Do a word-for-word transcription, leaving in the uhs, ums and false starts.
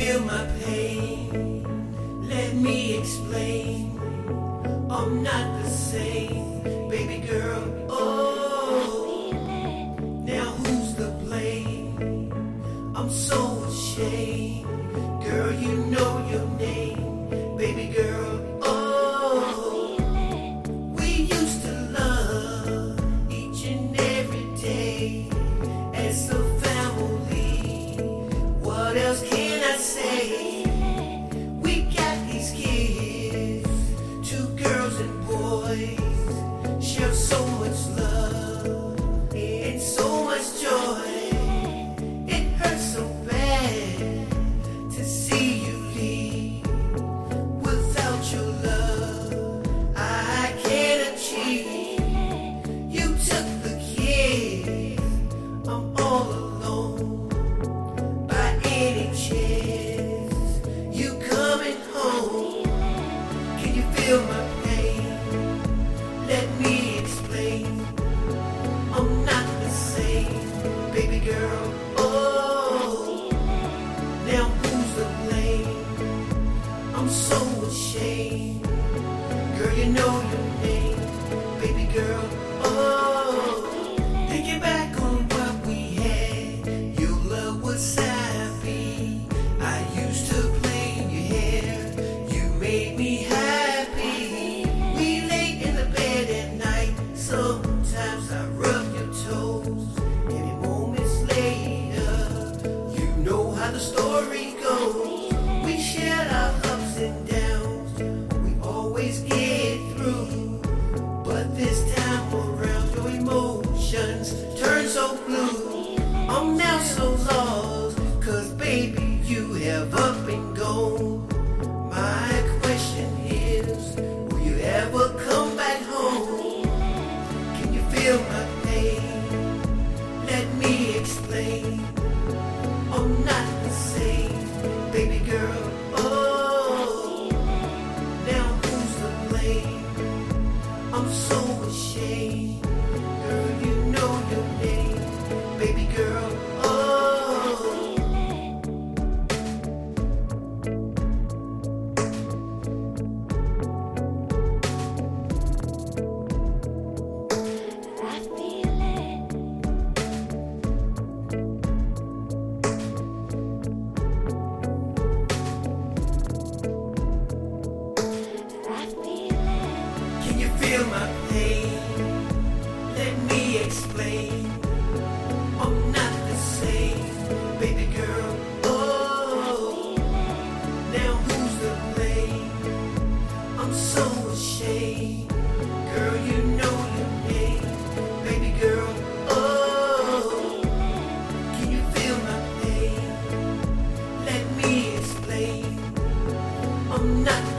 feel my pain? Let me explain. I'm not the same, baby girl. Oh, now who's to blame? I'm so ashamed. Girl, you know your name, baby girl. Oh, we used to love each and every day as a family. What else can I say? We got these kids, two girls and boys, share so much love and so much joy. It hurts so bad to see you leave. Without your love, I can't achieve. You took the kids, I'm all alone. By any chance, you coming home? Can you feel my pain? Let me explain. I'm not the same, baby girl. Oh, now who's to blame? I'm so ashamed. Girl, you know your name, baby girl. Oh, thinking back on what we had, your love was happy. I used to play in your hair, you made me happy. We lay in the bed at night, sometimes I rub your toes. Maybe moments later, you know how the story goes. We shared our ups and downs, we always get through. But this time around, your emotions turn so blue. I'm now so lost, cause baby, you have up and gone. My question is, will you ever come back home? Can you feel my pain? Let me explain. I'm not the same, baby girl. Oh, now who's to blame? I'm so ashamed. Girl, you know your name, baby girl. Oh, I feel it. I feel it. can you feel my pain? Let me explain. I'm not the same, baby girl. Oh, now who's to blame? I'm so ashamed. Girl, you know your name, baby girl. Oh, can you feel my pain? Let me explain. I'm not